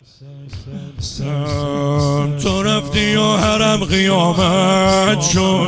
تو رفتی و حرم قیامت شد،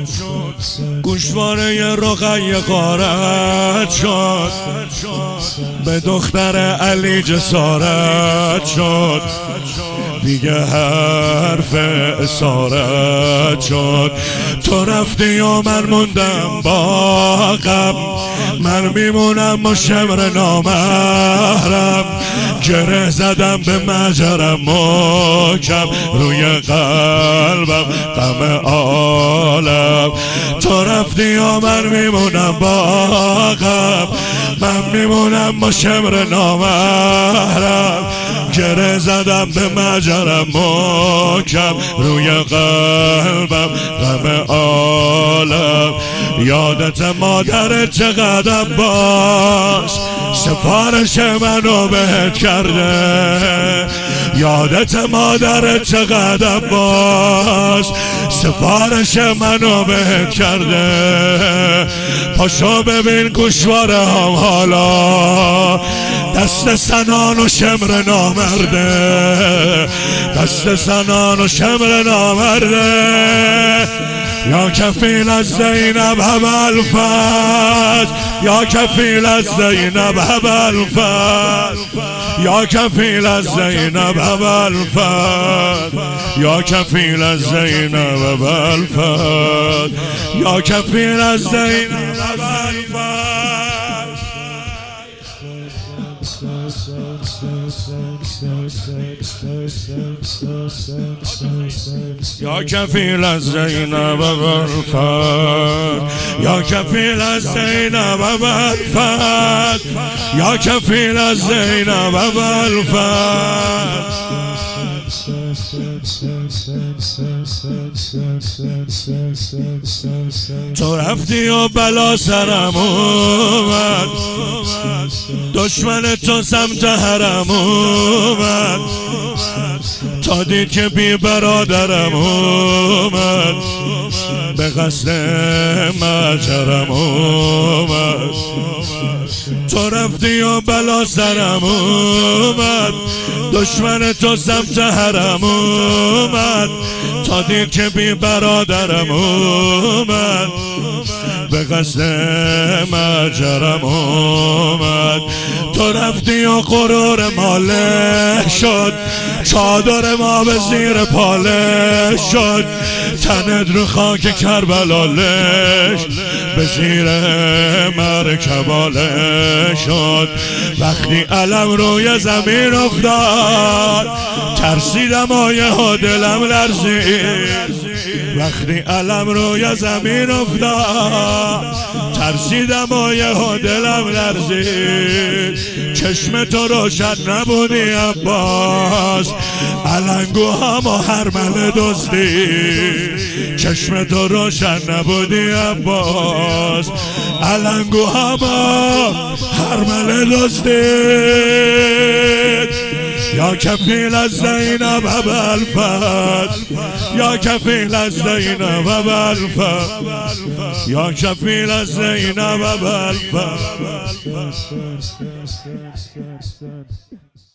گوشواره رقیه غارت شد، به دختر علی جسارت شد، دیگه حرف اسارت شد. تو رفتی و من موندم با غم، من میمونم و شمر نامحرم، گره زدم به مجرم محکم، روی قلبم غم عالم. تو رفتی و من میمونم با غم، من میمونم با شمر نامحرم، گره زدم به مجرم محکم، روی قلبم غم عالم. یادت مادرت چقدر باش سفارش منو بهت کرده، یادت مادرت چقدر باش سفارش منو بهت کرده. پاشو ببین گوشواره هم حالا دست سنان و شمر نامرده، دست سنان و شمر نامرده. یا کفیل از زینب ابوالفضل، یا کفیل از زینب ابوالفضل، یا کفیل از زینب ابوالفضل، یا کفیل از زینب ابوالفضل، یا کفیل از زینب ابوالفضل. یا کفیل از زینب ابوالفضل، یا کفیل از زینب ابوالفضل، یا کفیل از زینب ابوالفضل. تو رفتی و بلا سرم اومد، دشمن تو سمت حرم اومد، تا دید که بی برادرم اومد، به قصد مجرم اومد. تو رفتی و بلا سرم اومد، دشمن تو سمت حرم اومد، تا دید که بی برادرم اومد، به قصد مجرم اومد. تو رفتی و غرور ماله شد، چادر ما به زیر پاله شد، تنت رو خاک کربلالش به زیر مرکباله شد. وقتی علم روی زمین افتاد ترسیدم و یهو دلم لرزید، وقتی علم روی زمین افتاد ترسیدم و یهو دلم لرزید. چشم تو روشن نبودی عباس، علنگوهام و هرمل دزدید، چشم تو روشن نبودی عباس، علنگوهام و هرمل دزدید. یا کفیل از زینب ابوالفضل، یا کفیل از زینب ابوالفضل، یا کفیل از زینب ابوالفضل.